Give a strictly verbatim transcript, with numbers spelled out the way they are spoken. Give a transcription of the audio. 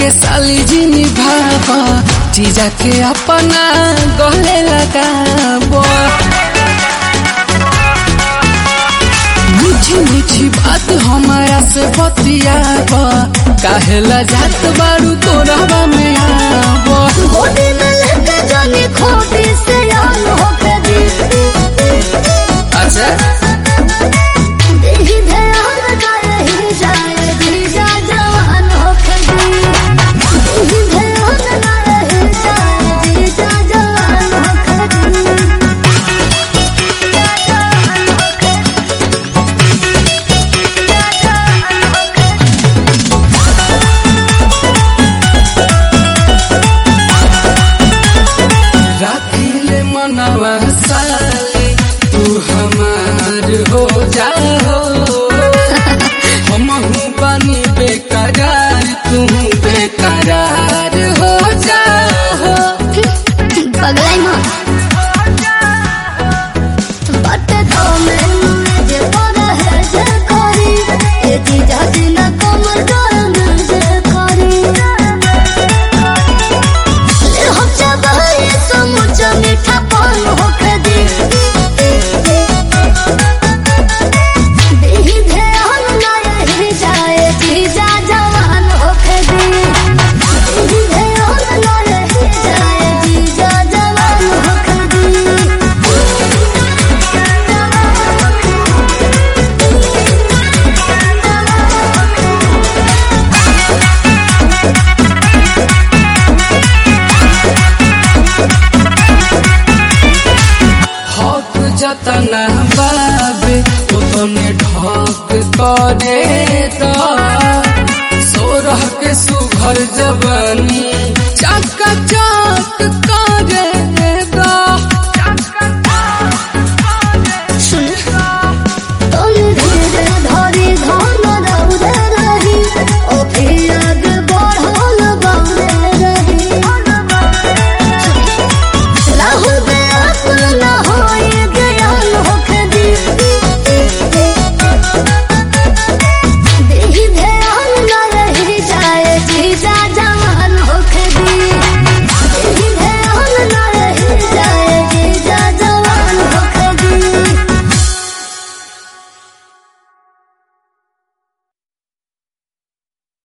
के साली जी निभावा जीजा के अपना गले लगाबो। मीठी मीठी बात हमारा से बतियाबो, काहेला जात बारू तोरा में आबो। गोदी में लेके जानी खोटी से यार होके दी। अच्छा देही ध्यान का रही जाए जीजा जवान होके दी। देही ध्यान का रही जाए जीजा जवान होके दी। राखिले मनवा साले तू हमार हो जाओ। हमहू बनी बेकरार तू बेकरार हो जाओ। पगलाई माँ बट तो मैं मुझे पर है जे करी ये जीजा जी न कमर दर्द जे करी। ले हो जाए समुचा मीठा पान होके दी। देही ध्यान न रही जाए जीजा जवान होके दी। देही ध्यान न रही जाए जीजा जवान होके दी। हक जतना बाबे उतने ढक करे दा। सोरह के सुघर जब